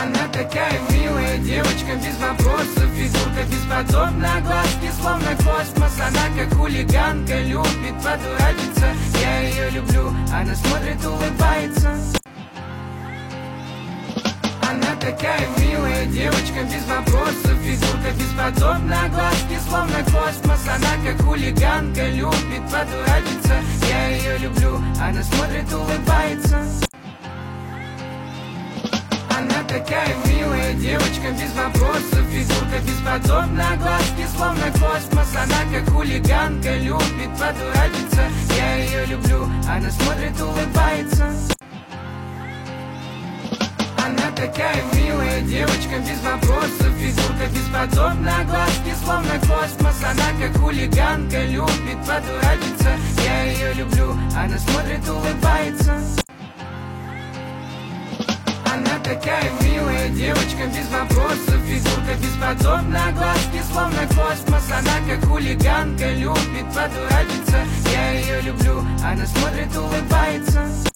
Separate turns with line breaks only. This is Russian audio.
Она такая милая девочка, без вопросов, фигурка бесподобна, глазки словно космос. Она как хулиганка, любит подурачиться. Я ее люблю, она смотрит, улыбается. Она такая милая девочка, без вопросов, фигурка бесподобна, глазки словно космос. Она как хулиганка, любит подурачиться. Я ее люблю, она смотрит, улыбается. Она такая милая девочка, без вопросов, фигурка бесподобна, глазки словно космос. Она как хулиганка, любит подурачиться. Я ее люблю, она смотрит, улыбается. Она такая милая девочка, без вопросов, фигурка бесподобна, глазки словно космос. Она как хулиганка, любит подурачиться. Я ее люблю, она смотрит, улыбается. Она такая милая девочка, без вопросов, фигурка бесподобна, глазки словно космос. Она как хулиганка, любит подурачиться. Я ее люблю, она смотрит, улыбается.